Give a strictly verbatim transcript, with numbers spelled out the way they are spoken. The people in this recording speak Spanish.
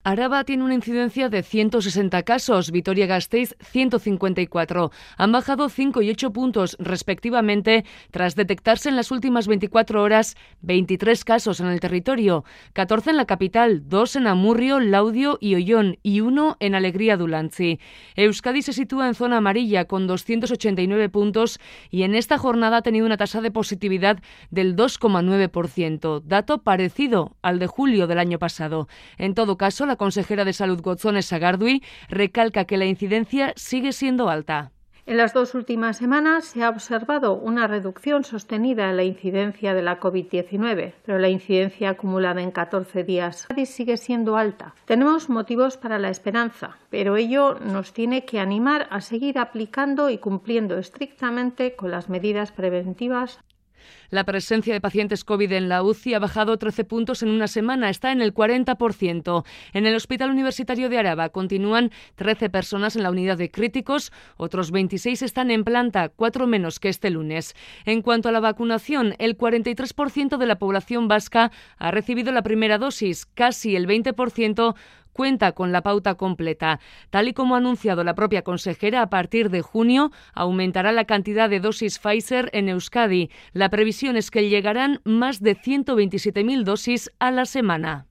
Araba tiene una incidencia de ciento sesenta casos, Vitoria-Gasteiz ciento cincuenta y cuatro. Han bajado cinco y ocho puntos respectivamente tras detectarse en las últimas veinticuatro horas veintitrés casos en el territorio, catorce en la capital, dos en Amurrio, Laudio y Ollón y uno en Alegría Dulantzi. Euskadi se sitúa en zona amarilla con doscientos ochenta y nueve puntos y en esta jornada ha tenido una tasa de positividad del dos coma nueve por ciento, dato parecido al de julio del año pasado. En todo caso, la consejera de Salud Gotzone Sagardui recalca que la incidencia sigue siendo alta. En las dos últimas semanas se ha observado una reducción sostenida en la incidencia de la COVID diecinueve, pero la incidencia acumulada en catorce días sigue siendo alta. Tenemos motivos para la esperanza, pero ello nos tiene que animar a seguir aplicando y cumpliendo estrictamente con las medidas preventivas. La presencia de pacientes COVID en la U C I ha bajado trece puntos en una semana, está en el cuarenta por ciento. En el Hospital Universitario de Araba continúan trece personas en la unidad de críticos, otros veintiséis están en planta, cuatro menos que este lunes. En cuanto a la vacunación, el cuarenta y tres por ciento de la población vasca ha recibido la primera dosis, casi el veinte por ciento cuenta con la pauta completa. Tal y como ha anunciado la propia consejera, a partir de junio aumentará la cantidad de dosis Pfizer en Euskadi. La previsión es que llegarán más de ciento veintisiete mil dosis a la semana.